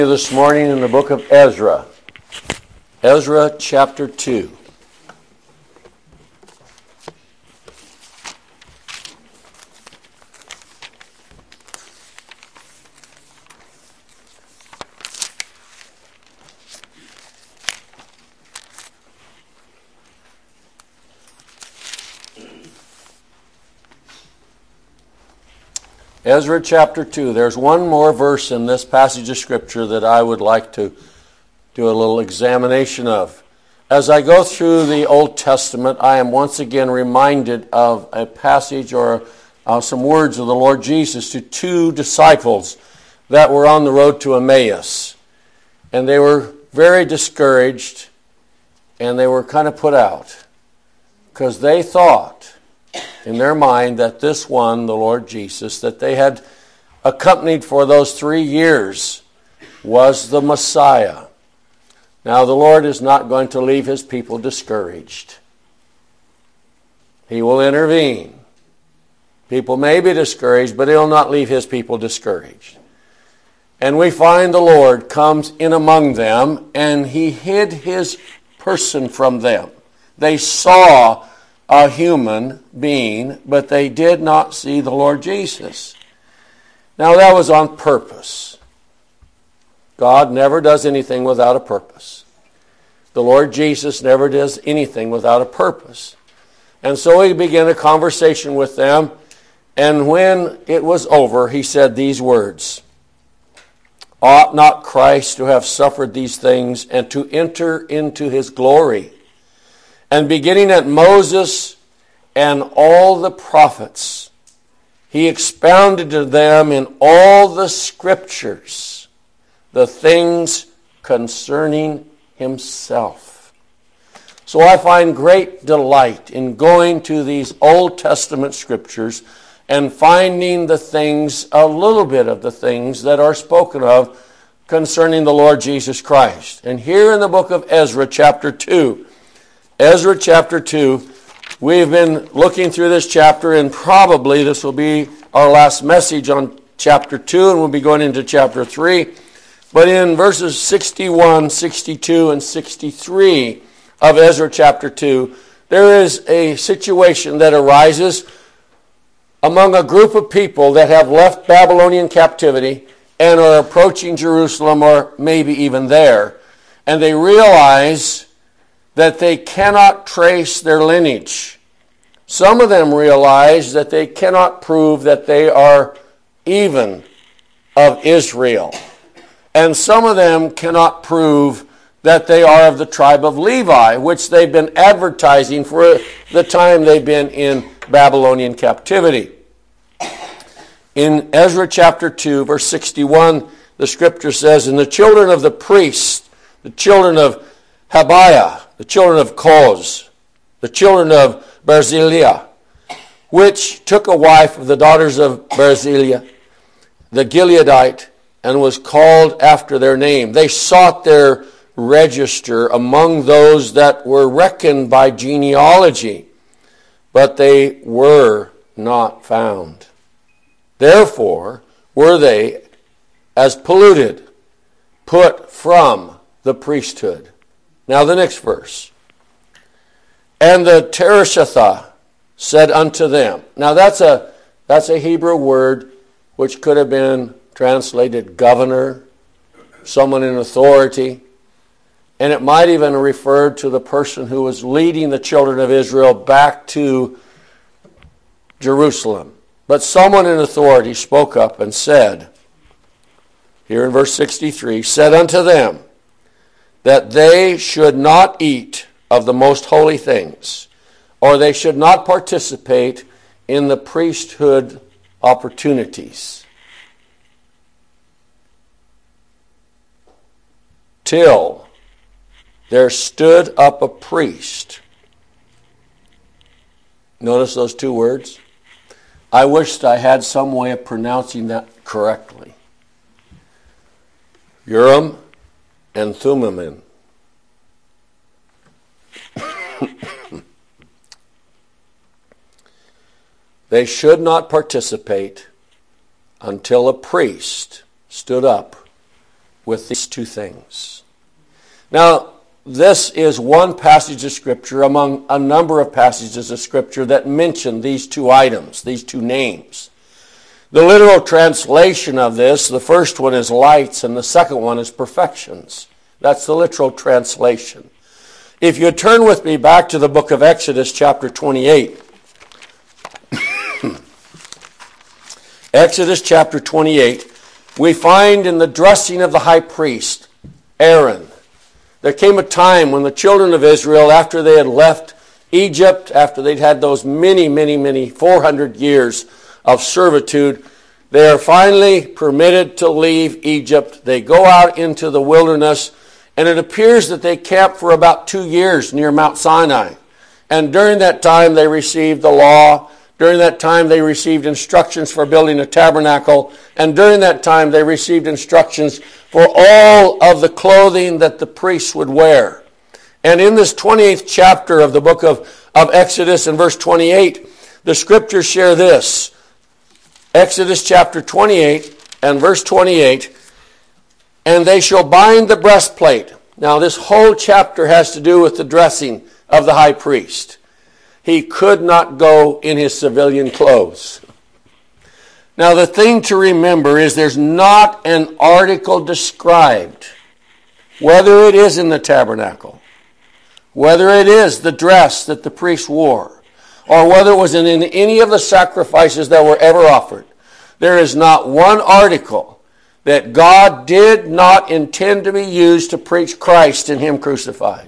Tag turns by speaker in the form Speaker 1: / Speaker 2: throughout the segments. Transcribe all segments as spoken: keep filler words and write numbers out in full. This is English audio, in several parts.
Speaker 1: This morning in the book of Ezra, Ezra chapter two. Ezra chapter two. There's one more verse in this passage of Scripture that I would like to do a little examination of. As I go through the Old Testament, I am once again reminded of a passage or uh, some words of the Lord Jesus to two disciples that were on the road to Emmaus. And they were very discouraged and they were kind of put out because they thought in their mind that this one, the Lord Jesus, that they had accompanied for those three years was the Messiah. Now, the Lord is not going to leave his people discouraged. He will intervene. People may be discouraged, but he'll not leave his people discouraged. And we find the Lord comes in among them, and he hid his person from them. They saw a human being, but they did not see the Lord Jesus. Now that was on purpose. God never does anything without a purpose. The Lord Jesus never does anything without a purpose. And so he began a conversation with them, and when it was over, he said these words, "Ought not Christ to have suffered these things and to enter into his glory? And beginning at Moses and all the prophets, he expounded to them in all the scriptures the things concerning himself." So I find great delight in going to these Old Testament scriptures and finding the things, a little bit of the things that are spoken of concerning the Lord Jesus Christ. And here in the book of Ezra chapter two, Ezra chapter two, we've been looking through this chapter, and probably this will be our last message on chapter two, and we'll be going into chapter three. But in verses sixty-one, sixty-two, and sixty-three of Ezra chapter two, there is a situation that arises among a group of people that have left Babylonian captivity and are approaching Jerusalem, or maybe even there, and they realize that they cannot trace their lineage. Some of them realize that they cannot prove that they are even of Israel. And some of them cannot prove that they are of the tribe of Levi, which they've been advertising for the time they've been in Babylonian captivity. In Ezra chapter two, verse sixty-one, the scripture says, "And the children of the priests, the children of Habiah, the children of Koz, the children of Barzillai, which took a wife of the daughters of Barzillai, the Gileadite, and was called after their name. They sought their register among those that were reckoned by genealogy, but they were not found. Therefore were they, as polluted, put from the priesthood." Now the next verse. "And the Tereshatha said unto them." Now that's a that's a Hebrew word which could have been translated governor, someone in authority, and it might even refer to the person who was leading the children of Israel back to Jerusalem. But someone in authority spoke up and said, here in verse sixty-three, "said unto them, that they should not eat of the most holy things, or they should not participate in the priesthood opportunities, till there stood up a priest." Notice those two words. I wished I had some way of pronouncing that correctly. Urim and Thummim. They should not participate until a priest stood up with these two things. Now, this is one passage of Scripture among a number of passages of Scripture that mention these two items, these two names. The literal translation of this, the first one is lights and the second one is perfections. That's the literal translation. If you turn with me back to the book of Exodus chapter twenty-eight. Exodus chapter twenty-eight, we find in the dressing of the high priest, Aaron, there came a time when the children of Israel, after they had left Egypt, after they'd had those many, many, many, four hundred years of servitude, they are finally permitted to leave Egypt. They go out into the wilderness, and it appears that they camped for about two years near Mount Sinai. And during that time, they received the law. During that time, they received instructions for building a tabernacle. And during that time, they received instructions for all of the clothing that the priests would wear. And in this twenty-eighth chapter of the book of, of Exodus, in verse twenty-eight, the scriptures share this. Exodus chapter twenty-eight and verse twenty-eight, and they shall bind the breastplate. Now, this whole chapter has to do with the dressing of the high priest. He could not go in his civilian clothes. Now, the thing to remember is there's not an article described, whether it is in the tabernacle, whether it is the dress that the priest wore, or whether it was in, in any of the sacrifices that were ever offered. There is not one article that God did not intend to be used to preach Christ and Him crucified.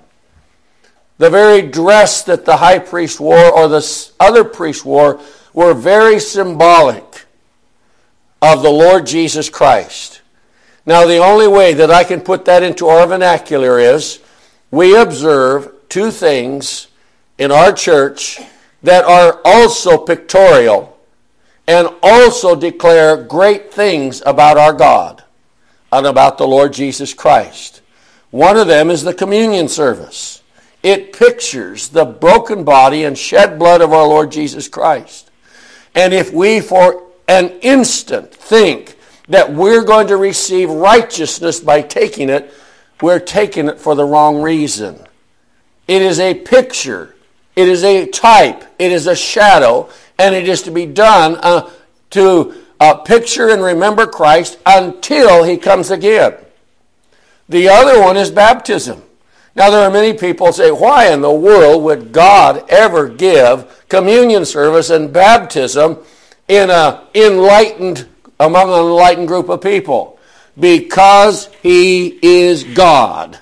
Speaker 1: The very dress that the high priest wore or the other priests wore were very symbolic of the Lord Jesus Christ. Now, the only way that I can put that into our vernacular is we observe two things in our church that are also pictorial and also declare great things about our God and about the Lord Jesus Christ. One of them is the communion service. It pictures the broken body and shed blood of our Lord Jesus Christ. And if we for an instant think that we're going to receive righteousness by taking it, we're taking it for the wrong reason. It is a picture. It is a type. It is a shadow. And it is to be done uh, to uh, picture and remember Christ until He comes again. The other one is baptism. Now, there are many people who say, why in the world would God ever give communion service and baptism in a enlightened, among an enlightened group of people? Because He is God.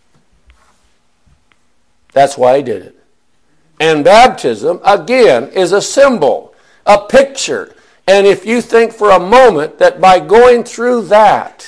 Speaker 1: That's why He did it. And baptism, again, is a symbol, a picture. And if you think for a moment that by going through that,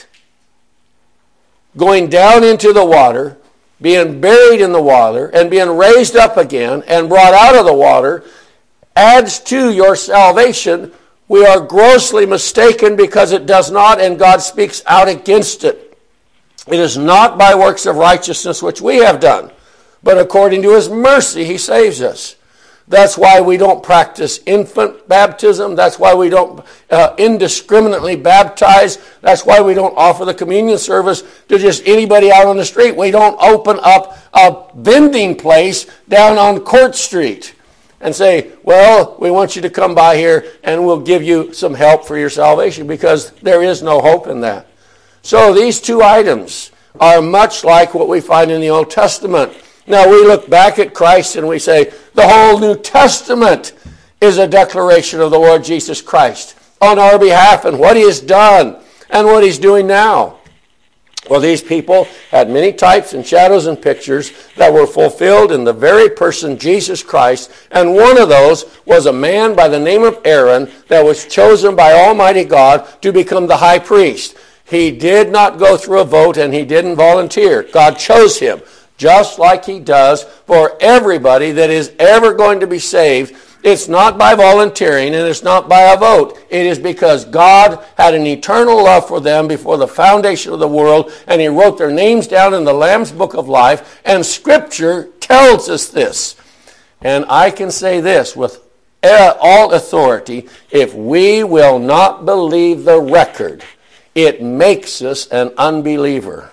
Speaker 1: going down into the water, being buried in the water, and being raised up again and brought out of the water adds to your salvation, we are grossly mistaken, because it does not, and God speaks out against it. It is not by works of righteousness which we have done, but according to His mercy He saves us. That's why we don't practice infant baptism. That's why we don't uh, indiscriminately baptize. That's why we don't offer the communion service to just anybody out on the street. We don't open up a vending place down on Court Street and say, well, we want you to come by here and we'll give you some help for your salvation, because there is no hope in that. So these two items are much like what we find in the Old Testament. Now, we look back at Christ and we say, the whole New Testament is a declaration of the Lord Jesus Christ on our behalf and what He has done and what He's doing now. Well, these people had many types and shadows and pictures that were fulfilled in the very person, Jesus Christ. And one of those was a man by the name of Aaron that was chosen by Almighty God to become the high priest. He did not go through a vote and he didn't volunteer. God chose him, just like He does for everybody that is ever going to be saved. It's not by volunteering and it's not by a vote. It is because God had an eternal love for them before the foundation of the world, and He wrote their names down in the Lamb's Book of Life, and Scripture tells us this. And I can say this with all authority: if we will not believe the record, It makes us an unbeliever.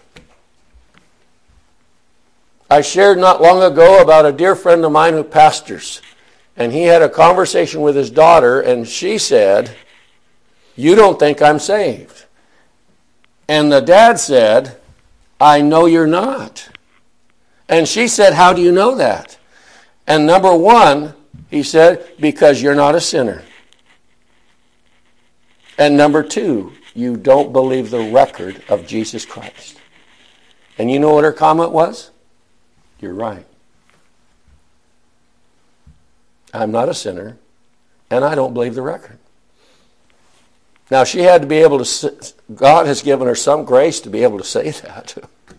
Speaker 1: I shared not long ago about a dear friend of mine who pastors. And he had a conversation with his daughter, and she said, "You don't think I'm saved." And the dad said, "I know you're not." And she said, "How do you know that?" And number one, he said, "Because you're not a sinner." And number two, you don't believe the record of Jesus Christ. And you know what her comment was? You're right. I'm not a sinner, and I don't believe the record. Now, she had to be able to, God has given her some grace to be able to say that.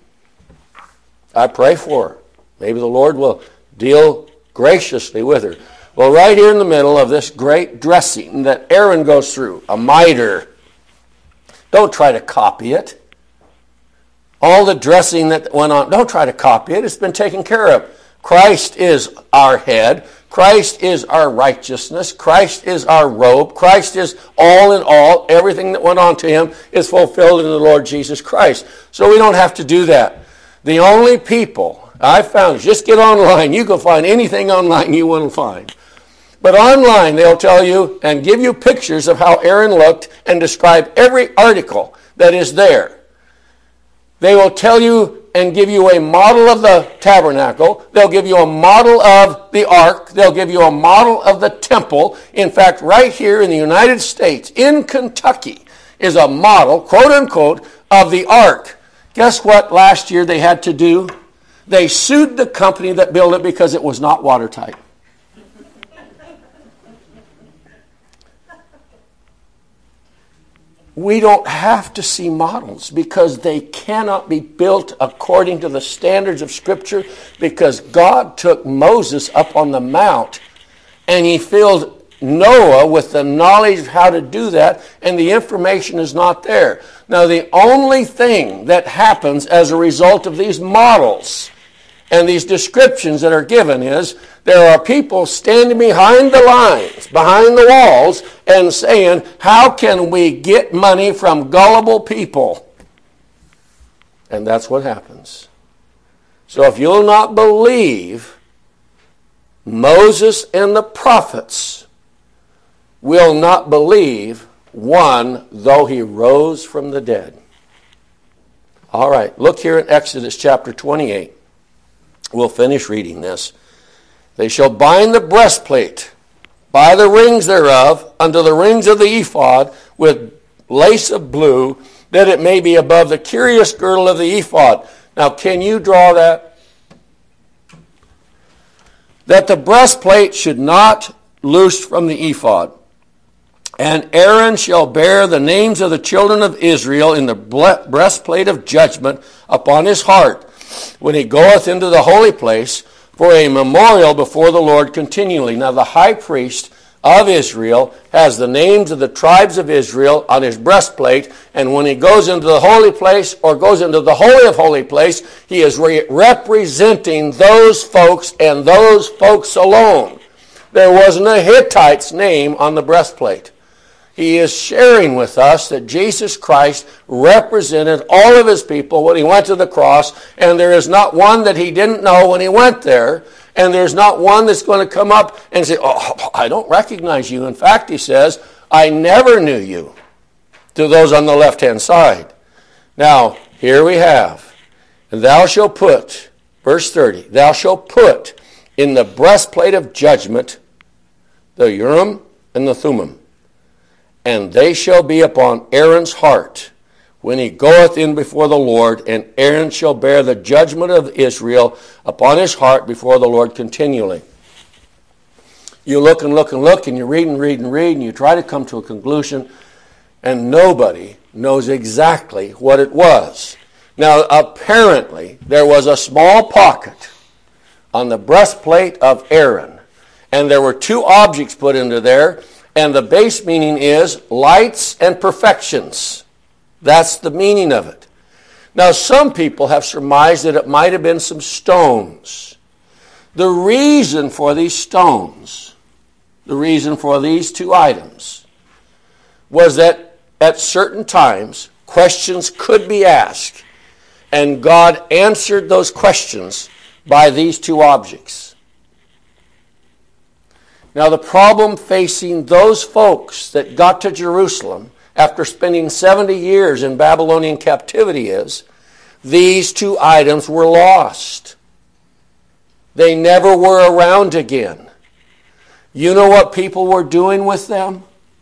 Speaker 1: I pray for her. Maybe the Lord will deal graciously with her. Well, right here in the middle of this great dressing that Aaron goes through, a mitre. Don't try to copy it. All the dressing that went on, don't try to copy it. It's been taken care of. Christ is our head. Christ is our righteousness. Christ is our robe. Christ is all in all. Everything that went on to him is fulfilled in the Lord Jesus Christ. So we don't have to do that. The only people I found, just get online. You can find anything online you want to find. But online, they'll tell you and give you pictures of how Aaron looked and describe every article that is there. They will tell you and give you a model of the tabernacle. They'll give you a model of the ark. They'll give you a model of the temple. In fact, right here in the United States, in Kentucky, is a model, quote unquote, of the ark. Guess what last year they had to do? They sued the company that built it because it was not watertight. We don't have to see models because they cannot be built according to the standards of Scripture, because God took Moses up on the mount and he filled Noah with the knowledge of how to do that, and the information is not there. Now, the only thing that happens as a result of these models and these descriptions that are given is there are people standing behind the lines, behind the walls, and saying, how can we get money from gullible people? And that's what happens. So if you'll not believe Moses and the prophets, will not believe one, though he rose from the dead. All right, look here in Exodus chapter twenty-eight. We'll finish reading this. They shall bind the breastplate by the rings thereof unto the rings of the ephod with lace of blue, that it may be above the curious girdle of the ephod. Now, can you draw that? That the breastplate should not loose from the ephod. And Aaron shall bear the names of the children of Israel in the breastplate of judgment upon his heart, when he goeth into the holy place, for a memorial before the Lord continually. Now the high priest of Israel has the names of the tribes of Israel on his breastplate, and when he goes into the holy place or goes into the holy of holy place, he is re- representing those folks and those folks alone. There wasn't a Hittite's name on the breastplate. He is sharing with us that Jesus Christ represented all of his people when he went to the cross, and there is not one that he didn't know when he went there, and there's not one that's going to come up and say, oh, I don't recognize you. In fact, he says, I never knew you, to those on the left-hand side. Now, here we have, and thou shalt put, verse thirty, thou shalt put in the breastplate of judgment the Urim and the Thummim, and they shall be upon Aaron's heart when he goeth in before the Lord, and Aaron shall bear the judgment of Israel upon his heart before the Lord continually. You look and look and look, and you read and read and read, and you try to come to a conclusion, and nobody knows exactly what it was. Now, apparently, there was a small pocket on the breastplate of Aaron, and there were two objects put into there, and the base meaning is lights and perfections. That's the meaning of it. Now, some people have surmised that it might have been some stones. The reason for these stones, the reason for these two items, was that at certain times, questions could be asked. And God answered those questions by these two objects. Now the problem facing those folks that got to Jerusalem after spending seventy years in Babylonian captivity is, these two items were lost. They never were around again. You know what people were doing with them?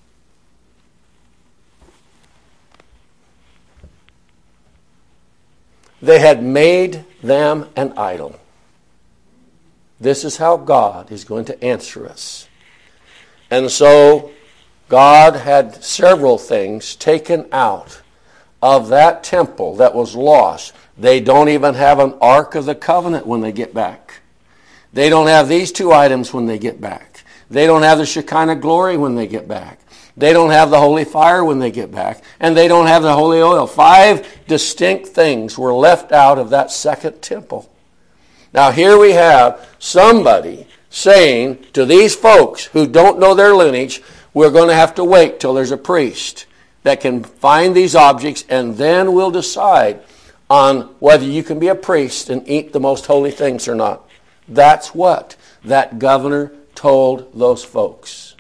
Speaker 1: They had made them an idol. This is how God is going to answer us. And so God had several things taken out of that temple that was lost. They don't even have an Ark of the Covenant when they get back. They don't have these two items when they get back. They don't have the Shekinah glory when they get back. They don't have the holy fire when they get back. And they don't have the holy oil. Five distinct things were left out of that second temple. Now here we have somebody saying to these folks who don't know their lineage, we're going to have to wait till there's a priest that can find these objects, and then we'll decide on whether you can be a priest and eat the most holy things or not. That's what that governor told those folks.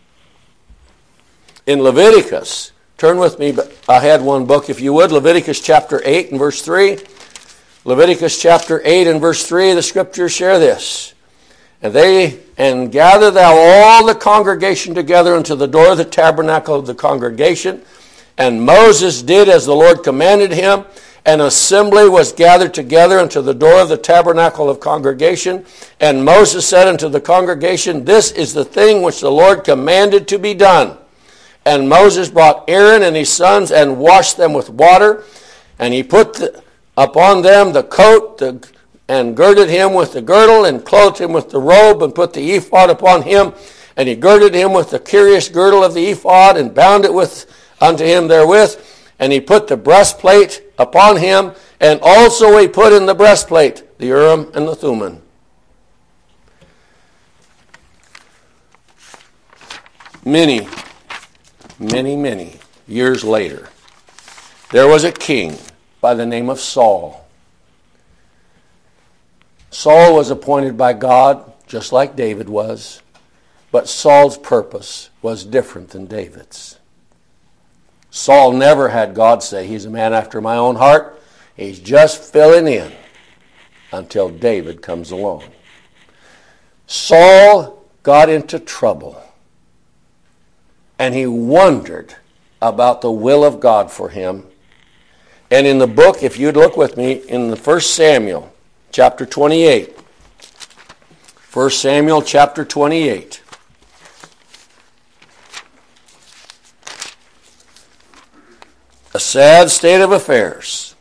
Speaker 1: In Leviticus, turn with me ahead one book if you would, Leviticus chapter eight and verse three. Leviticus chapter eight and verse three, the scriptures share this. And they and gather thou all the congregation together unto the door of the tabernacle of the congregation. And Moses did as the Lord commanded him. An assembly was gathered together unto the door of the tabernacle of congregation. And Moses said unto the congregation, this is the thing which the Lord commanded to be done. And Moses brought Aaron and his sons and washed them with water. And he put the, upon them the coat the, and girded him with the girdle and clothed him with the robe and put the ephod upon him. And he girded him with the curious girdle of the ephod and bound it with unto him therewith. And he put the breastplate upon him, and also he put in the breastplate the Urim and the Thummim. Many, many, many years later, there was a king by the name of Saul. Saul was appointed by God, just like David was, but Saul's purpose was different than David's. Saul never had God say, he's a man after my own heart. He's just filling in until David comes along. Saul got into trouble, and he wondered about the will of God for him. And in the book, if you'd look with me, in the First Samuel, chapter twenty-eight. First Samuel, chapter twenty-eight. A sad state of affairs.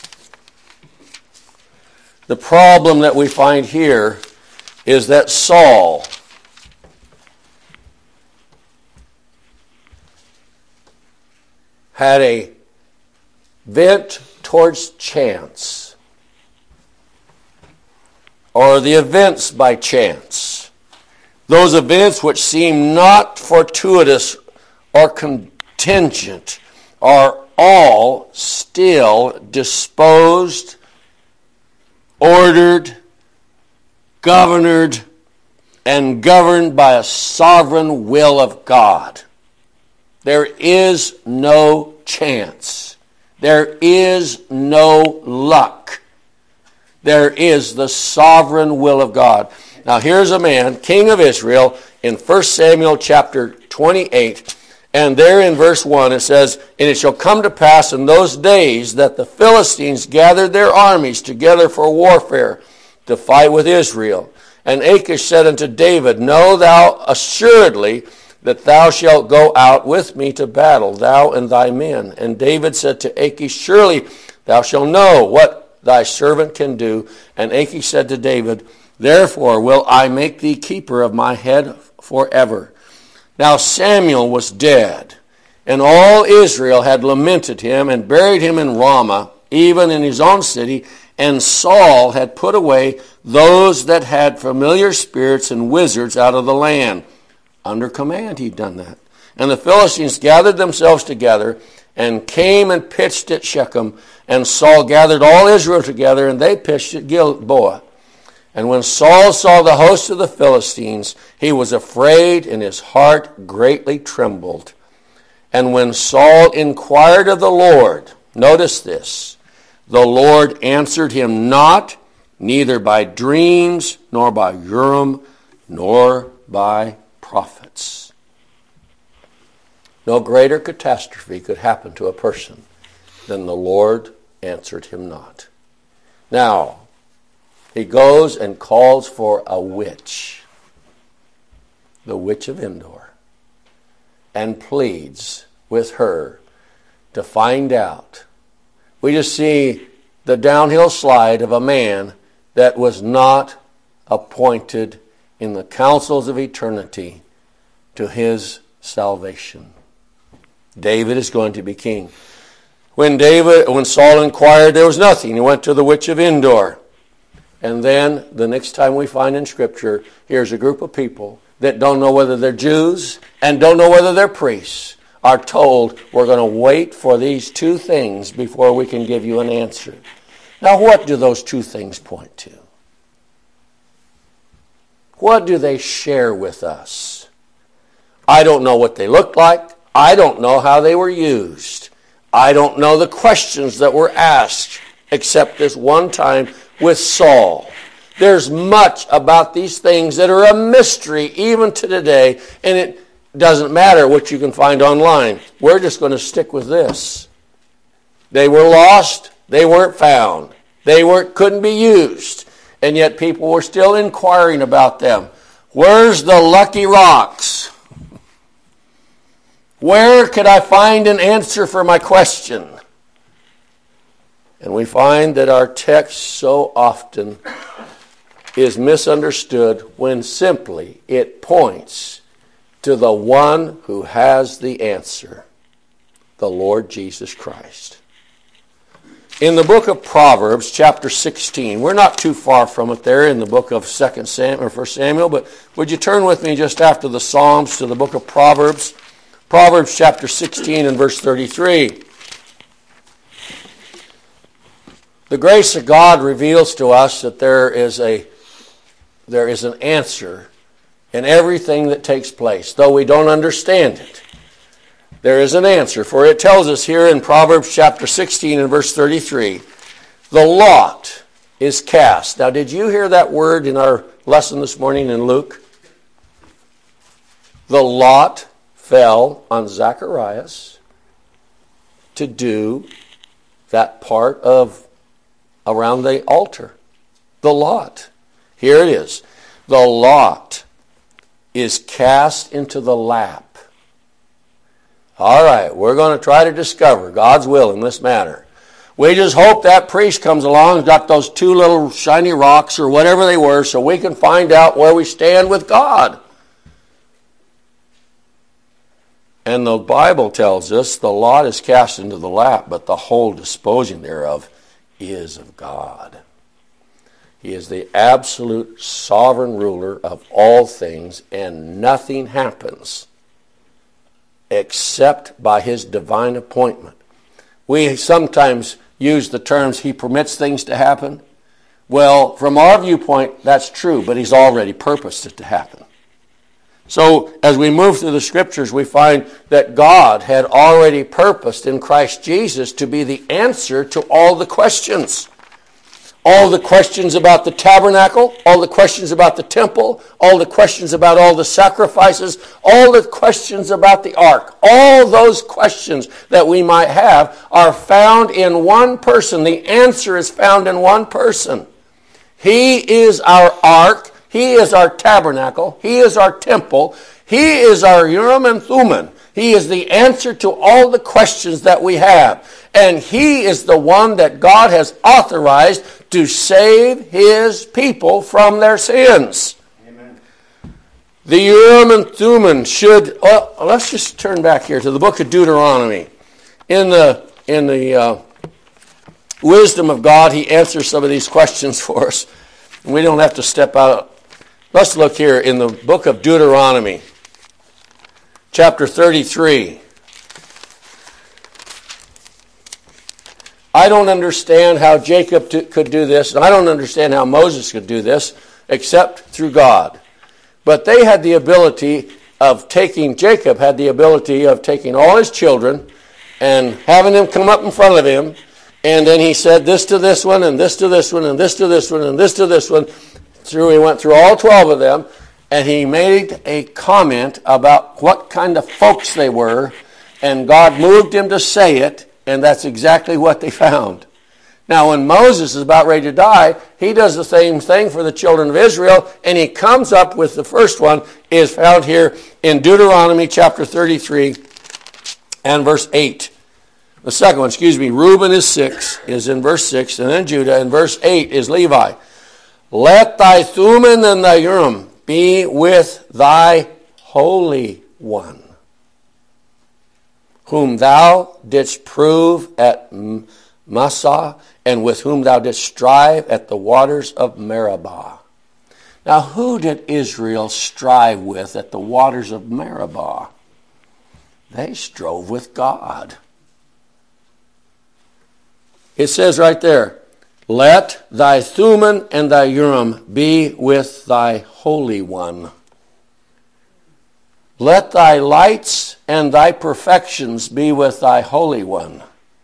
Speaker 1: The problem that we find here is that Saul had a bent towards chance, or the events by chance. Those events which seem not fortuitous or contingent are all still disposed, ordered, governed, and governed by a sovereign will of God. There is no chance. There is no luck. There is the sovereign will of God. Now here's a man, king of Israel, in First Samuel chapter twenty-eight. And there in verse one it says, and it shall come to pass in those days that the Philistines gathered their armies together for warfare to fight with Israel. And Achish said unto David, know thou assuredly that thou shalt go out with me to battle, thou and thy men. And David said to Achish, surely thou shalt know what thy servant can do. And Achish said to David, therefore will I make thee keeper of my head forever. Now Samuel was dead, and all Israel had lamented him and buried him in Ramah, even in his own city, and Saul had put away those that had familiar spirits and wizards out of the land. Under command he'd done that. And the Philistines gathered themselves together, and came and pitched at Shechem. And Saul gathered all Israel together, and they pitched at Gilboa. And when Saul saw the host of the Philistines, he was afraid, and his heart greatly trembled. And when Saul inquired of the Lord, notice this, the Lord answered him not, neither by dreams, nor by Urim, nor by prophets. No greater catastrophe could happen to a person than the Lord answered him not. Now, he goes and calls for a witch, the witch of Endor, and pleads with her to find out. We just see the downhill slide of a man that was not appointed in the councils of eternity to his salvation. David is going to be king. When David, when Saul inquired, there was nothing. He went to the witch of Endor. And then the next time we find in Scripture, here's a group of people that don't know whether they're Jews and don't know whether they're priests, are told, we're going to wait for these two things before we can give you an answer. Now, what do those two things point to? What do they share with us? I don't know what they looked like. I don't know how they were used. I don't know the questions that were asked, except this one time with Saul. There's much about these things that are a mystery even to today, and it doesn't matter what you can find online. We're just going to stick with this. They were lost. They weren't found. They weren't couldn't be used. And yet people were still inquiring about them. Where's the lucky rocks? Where could I find an answer for my question? And we find that our text so often is misunderstood when simply it points to the one who has the answer, the Lord Jesus Christ. In the book of Proverbs, chapter sixteen, we're not too far from it there in the book of Second Samuel or First Samuel, but would you turn with me just after the Psalms to the book of Proverbs? Proverbs chapter sixteen and verse thirty-three. The grace of God reveals to us that there is a there is an answer in everything that takes place, though we don't understand it. There is an answer, for it tells us here in Proverbs chapter sixteen and verse thirty-three, the lot is cast. Now, did you hear that word in our lesson this morning in Luke? The lot fell on Zacharias to do that part of around the altar. The lot. Here it is. The lot is cast into the lap. All right, we're going to try to discover God's will in this matter. We just hope that priest comes along and got those two little shiny rocks or whatever they were so we can find out where we stand with God. And the Bible tells us the lot is cast into the lap, but the whole disposing thereof is of God. He is the absolute sovereign ruler of all things, and nothing happens except by his divine appointment. We sometimes use the terms, he permits things to happen. Well, from our viewpoint, that's true, but he's already purposed it to happen. So, as we move through the Scriptures, we find that God had already purposed in Christ Jesus to be the answer to all the questions. All the questions about the tabernacle, all the questions about the temple, all the questions about all the sacrifices, all the questions about the ark, all those questions that we might have are found in one person. The answer is found in one person. He is our ark. He is our tabernacle. He is our temple. He is our Urim and Thummim. He is the answer to all the questions that we have. And he is the one that God has authorized to save his people from their sins. Amen. The Urim and Thummim should... Well, let's just turn back here to the book of Deuteronomy. In the, in the uh, wisdom of God, he answers some of these questions for us. We don't have to step out. Let's look here in the book of Deuteronomy, chapter thirty-three. I don't understand how Jacob t- could do this, and I don't understand how Moses could do this, except through God. But they had the ability of taking, Jacob had the ability of taking all his children and having them come up in front of him, and then he said this to this one, and this to this one, and this to this one, and this to this one. Through, he went through all twelve of them, and he made a comment about what kind of folks they were, and God moved him to say it, and that's exactly what they found. Now, when Moses is about ready to die, he does the same thing for the children of Israel, and he comes up with the first one, is found here in Deuteronomy chapter thirty-three and verse eight. The second one, excuse me, Reuben is six, is in verse six, and then Judah, and verse eight is Levi. Let thy Thummim and thy Urim be with thy Holy One, whom thou didst prove at Massah, and with whom thou didst strive at the waters of Meribah. Now, who did Israel strive with at the waters of Meribah? They strove with God. It says right there, let thy Thummim and thy Urim be with thy Holy One. Let thy lights and thy perfections be with thy Holy One.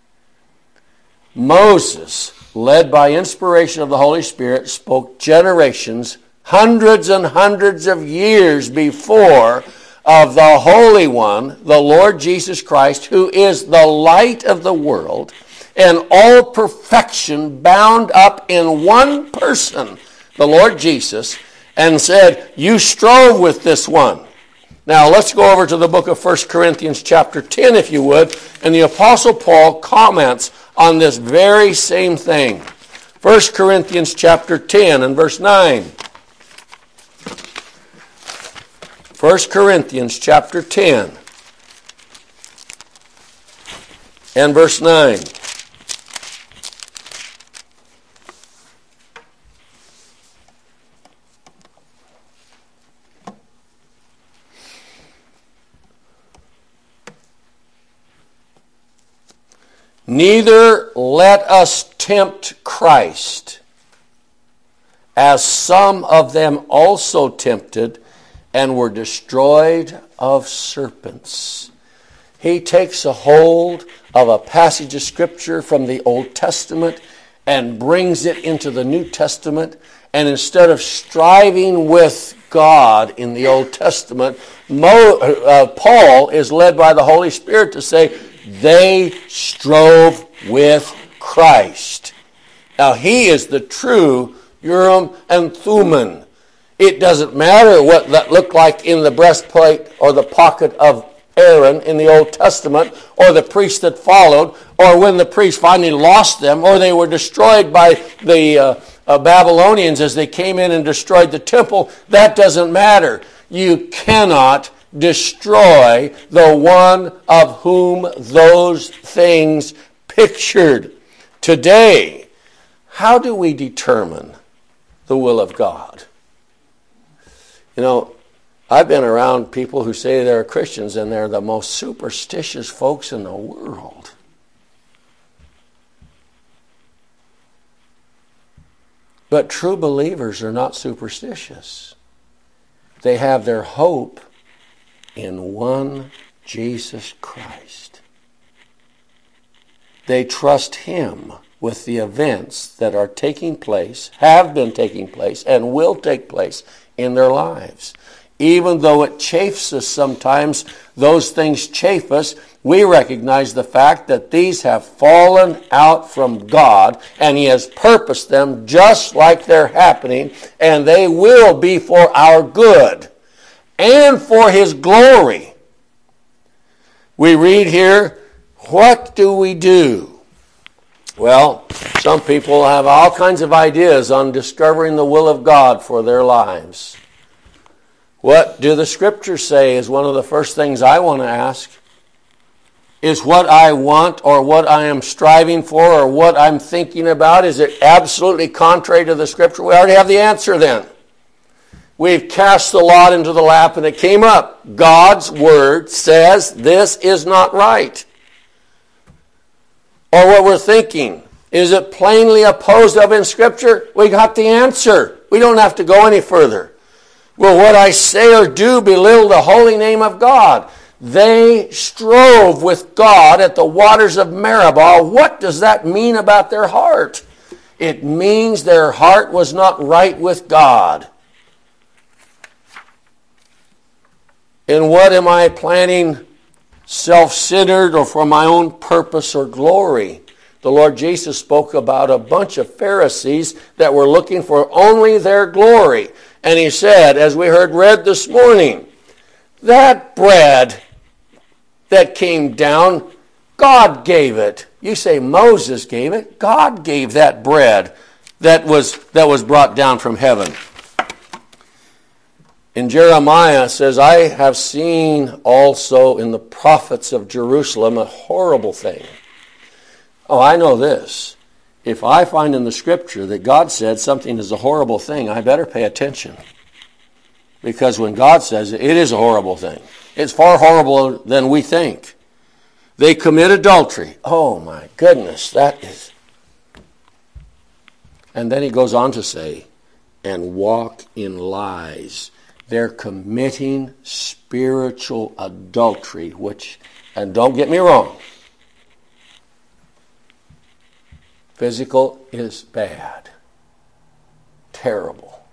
Speaker 1: Moses, led by inspiration of the Holy Spirit, spoke generations, hundreds and hundreds of years before, of the Holy One, the Lord Jesus Christ, who is the light of the world, and all perfection bound up in one person, the Lord Jesus, and said, you strove with this one. Now, let's go over to the book of First Corinthians chapter ten, if you would, and the Apostle Paul comments on this very same thing. First Corinthians chapter ten and verse nine. First Corinthians chapter ten and verse nine. Neither let us tempt Christ, as some of them also tempted and were destroyed of serpents. He takes a hold of a passage of Scripture from the Old Testament and brings it into the New Testament, and instead of striving with God in the Old Testament, Mo, uh, Paul is led by the Holy Spirit to say, they strove with Christ. Now, he is the true Urim and Thummim. It doesn't matter what that looked like in the breastplate or the pocket of Aaron in the Old Testament, or the priest that followed, or when the priest finally lost them, or they were destroyed by the uh, uh, Babylonians as they came in and destroyed the temple. That doesn't matter. You cannot destroy the one of whom those things pictured. Today, how do we determine the will of God? You know, I've been around people who say they're Christians and they're the most superstitious folks in the world. But true believers are not superstitious. They have their hope in one Jesus Christ. They trust Him with the events that are taking place, have been taking place, and will take place in their lives. Even though it chafes us sometimes, those things chafe us, we recognize the fact that these have fallen out from God, and He has purposed them just like they're happening, and they will be for our good and for His glory. We read here, what do we do? Well, some people have all kinds of ideas on discovering the will of God for their lives. What do the Scriptures say is one of the first things I want to ask. Is what I want or what I am striving for or what I'm thinking about, is it absolutely contrary to the Scripture? We already have the answer then. We've cast the lot into the lap and it came up. God's Word says this is not right. or what we're thinking? Is it plainly opposed of in Scripture? We got the answer. We don't have to go any further. Will what I say or do belittle the holy name of God? They strove with God at the waters of Meribah. What does that mean about their heart? It means their heart was not right with God. In what am I planning? Self-centered or for my own purpose or glory? The Lord Jesus spoke about a bunch of Pharisees that were looking for only their glory. And he said, as we heard read this morning, that bread that came down, God gave it. You say Moses gave it. God gave that bread that was, that was brought down from heaven. In Jeremiah it says, I have seen also in the prophets of Jerusalem a horrible thing. Oh, I know this. If I find in the Scripture that God said something is a horrible thing, I better pay attention. Because when God says it, it is a horrible thing. It's far horrible than we think. They commit adultery. Oh my goodness, that is... And then he goes on to say, and walk in lies. They're committing spiritual adultery, which, and don't get me wrong, physical is bad, terrible.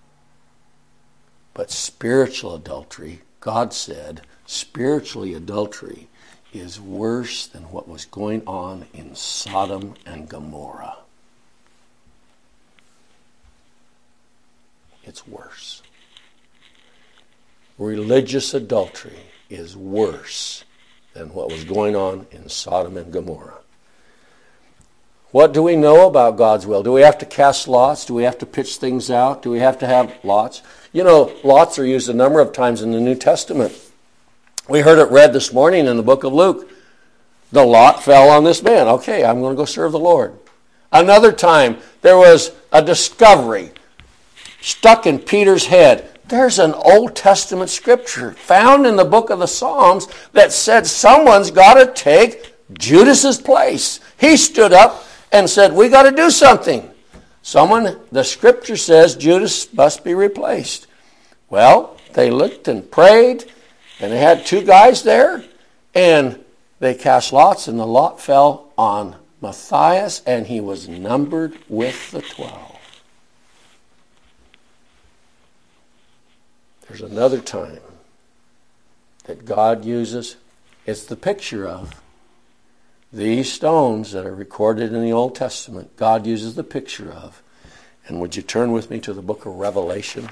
Speaker 1: But spiritual adultery, God said, spiritually adultery is worse than what was going on in Sodom and Gomorrah. It's worse. Religious adultery is worse than what was going on in Sodom and Gomorrah. What do we know about God's will? Do we have to cast lots? Do we have to pitch things out? Do we have to have lots? You know, lots are used a number of times in the New Testament. We heard it read this morning in the book of Luke. The lot fell on this man. Okay, I'm going to go serve the Lord. Another time, there was a discovery stuck in Peter's head. There's an Old Testament scripture found in the book of the Psalms that said someone's got to take Judas's place. He stood up and said, we got to do something. Someone, the scripture says Judas must be replaced. Well, they looked and prayed, and they had two guys there, and they cast lots, and the lot fell on Matthias, and he was numbered with the twelve. There's another time that God uses, it's the picture of these stones that are recorded in the Old Testament. God uses the picture of. And would you turn with me to the book of Revelation?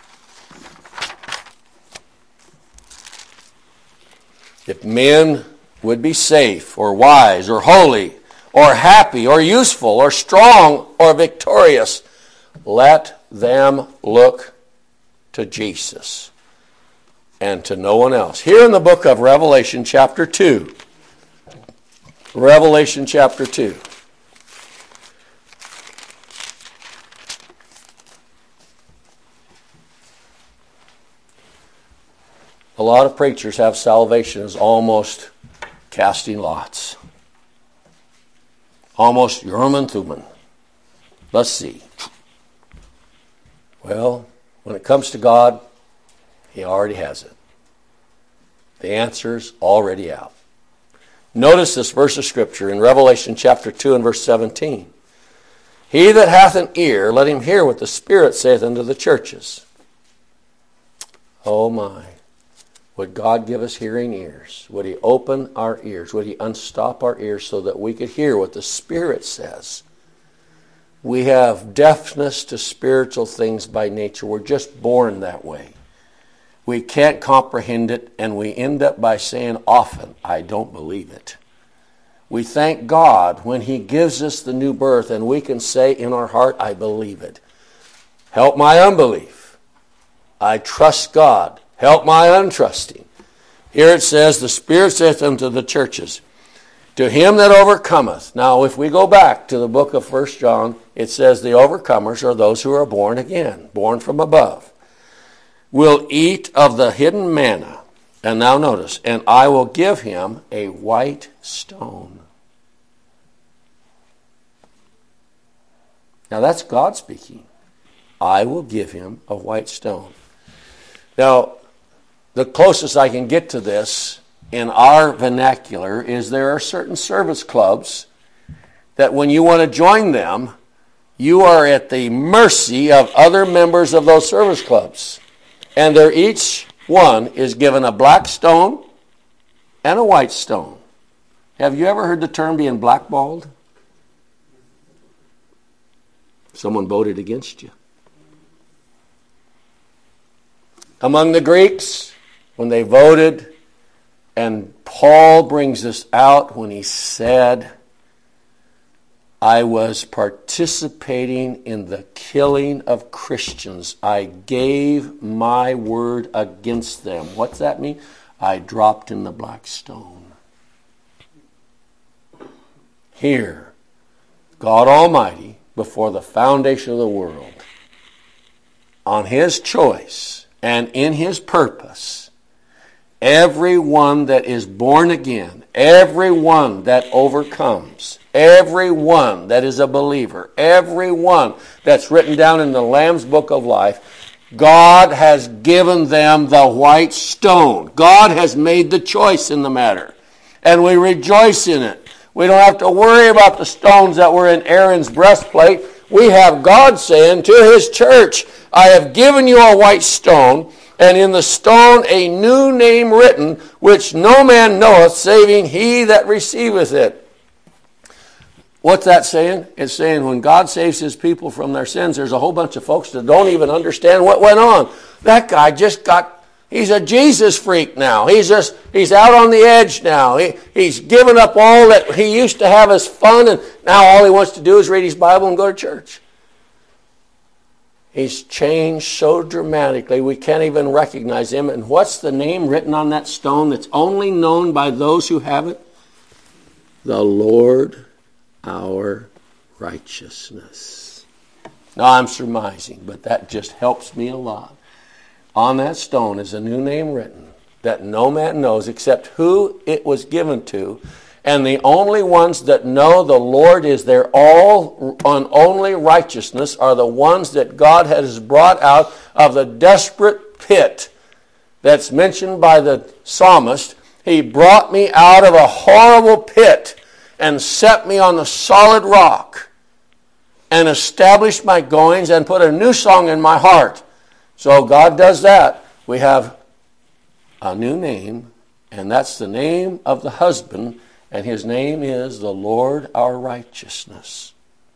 Speaker 1: If men would be safe or wise or holy or happy or useful or strong or victorious, let them look to Jesus and to no one else. Here in the book of Revelation chapter two. Revelation chapter two. A lot of preachers have salvation as almost casting lots. Almost Urim and Thummim. Let's see. Well, when it comes to God, He already has it. The answer's already out. Notice this verse of Scripture in Revelation chapter two and verse seventeen. He that hath an ear, let him hear what the Spirit saith unto the churches. Oh my. Would God give us hearing ears? Would He open our ears? Would He unstop our ears so that we could hear what the Spirit says? We have deafness to spiritual things by nature. We're just born that way. We can't comprehend it, and we end up by saying often, I don't believe it. We thank God when He gives us the new birth, and we can say in our heart, I believe it. Help my unbelief. I trust God. Help my untrusting. Here it says, the Spirit saith unto the churches, to him that overcometh. Now, if we go back to the book of First John, it says the overcomers are those who are born again, born from above, will eat of the hidden manna. And now notice, and I will give him a white stone. Now that's God speaking. I will give him a white stone. Now, the closest I can get to this in our vernacular is there are certain service clubs that when you want to join them, you are at the mercy of other members of those service clubs. And they're each one is given a black stone and a white stone. Have you ever heard the term being blackballed? Someone voted against you. Among the Greeks, when they voted, and Paul brings this out when he said, I was participating in the killing of Christians. I gave my word against them. What's that mean? I dropped in the black stone. Here, God Almighty, before the foundation of the world, on his choice and in his purpose, everyone that is born again, everyone that overcomes, everyone that is a believer, everyone that's written down in the Lamb's Book of Life, God has given them the white stone. God has made the choice in the matter. And we rejoice in it. We don't have to worry about the stones that were in Aaron's breastplate. We have God saying to his church, I have given you a white stone, and in the stone a new name written, which no man knoweth, saving he that receiveth it. What's that saying? It's saying when God saves his people from their sins, there's a whole bunch of folks that don't even understand what went on. That guy just got, he's a Jesus freak now. He's just, he's out on the edge now. He, he's given up all that he used to have as fun, and now all he wants to do is read his Bible and go to church. He's changed so dramatically we can't even recognize him. And what's the name written on that stone that's only known by those who have it? The Lord our righteousness. Now I'm surmising, but that just helps me a lot. On that stone is a new name written that no man knows except who it was given to. And the only ones that know the Lord is their all and only righteousness are the ones that God has brought out of the desperate pit that's mentioned by the psalmist. He brought me out of a horrible pit and set me on the solid rock and established my goings and put a new song in my heart. So God does that. We have a new name, and that's the name of the husband, and his name is the Lord our righteousness.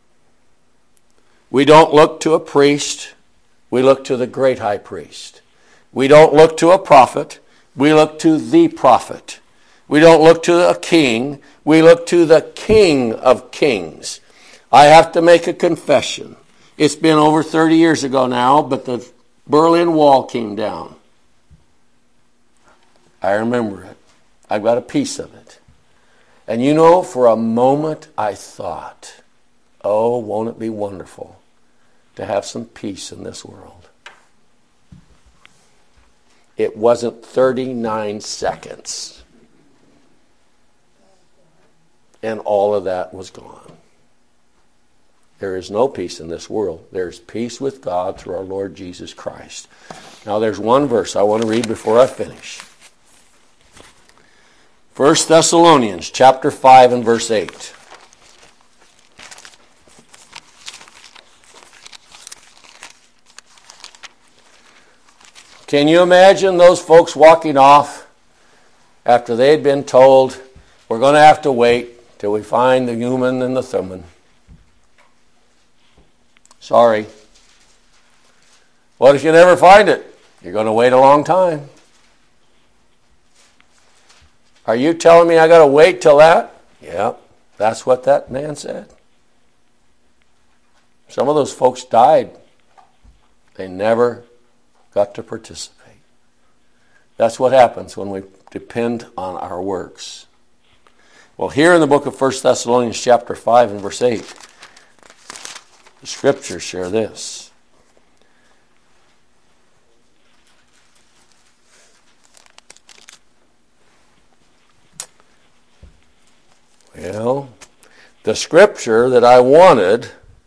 Speaker 1: We don't look to a priest. We look to the great high priest. We don't look to a prophet. We look to the prophet. We don't look to a king. We look to the King of Kings. I have to make a confession. It's been over thirty years ago now, but the Berlin Wall came down. I remember it. I've got a piece of it. And you know, for a moment I thought, oh, won't it be wonderful to have some peace in this world? It wasn't thirty-nine seconds. And all of that was gone. There is no peace in this world. There's peace with God through our Lord Jesus Christ. Now there's one verse I want to read before I finish. First Thessalonians chapter five and verse eight. Can you imagine those folks walking off after they'd been told, we're going to have to wait till we find the human and the Thummim? Sorry. What if you never find it? You're going to wait a long time. Are you telling me I got to wait till that? Yeah, that's what that man said. Some of those folks died. They never got to participate. That's what happens when we depend on our works. Well, here in the book of First Thessalonians chapter five and verse eight, the scriptures share this. Well, the scripture that I wanted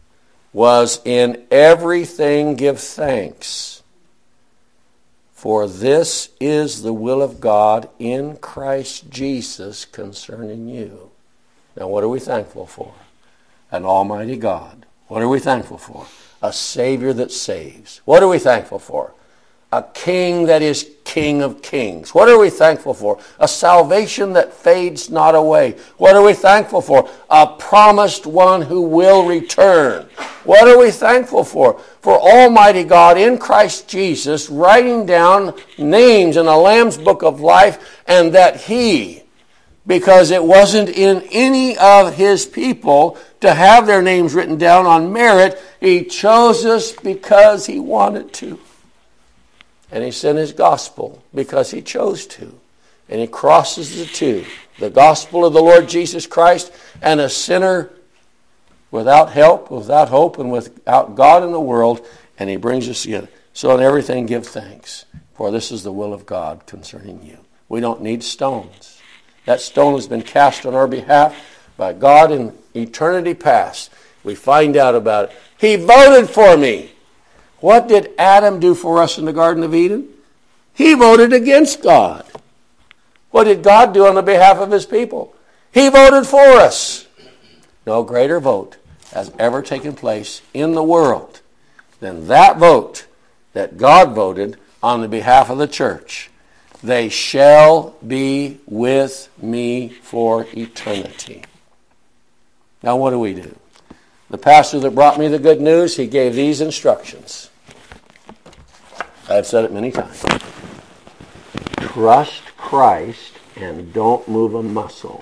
Speaker 1: was in everything give thanks, for this is the will of God in Christ Jesus concerning you. Now, what are we thankful for? An almighty God. What are we thankful for? A Savior that saves. What are we thankful for? A King that is King of kings. What are we thankful for? A salvation that fades not away. What are we thankful for? A promised one who will return. What are we thankful for? For Almighty God in Christ Jesus writing down names in a Lamb's Book of Life, and that He, because it wasn't in any of His people to have their names written down on merit, He chose us because He wanted to. And He sent His gospel because He chose to. And He crosses the two. The gospel of the Lord Jesus Christ and a sinner without help, without hope, and without God in the world. And He brings us together. So in everything give thanks, for this is the will of God concerning you. We don't need stones. That stone has been cast on our behalf by God in eternity past. We find out about it. He voted for me. What did Adam do for us in the Garden of Eden? He voted against God. What did God do on the behalf of His people? He voted for us. No greater vote has ever taken place in the world than that vote that God voted on the behalf of the church. They shall be with me for eternity. Now what do we do? The pastor that brought me the good news, he gave these instructions. I've said it many times. Trust Christ and don't move a muscle.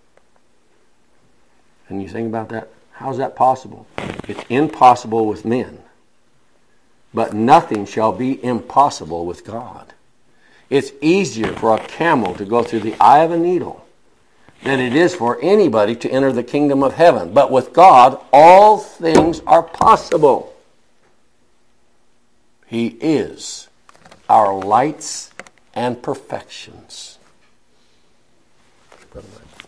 Speaker 1: And you think about that? How's that possible? It's impossible with men. But nothing shall be impossible with God. It's easier for a camel to go through the eye of a needle than it is for anybody to enter the kingdom of heaven. But with God, all things are possible. He is our lights and perfections. Brother Mike.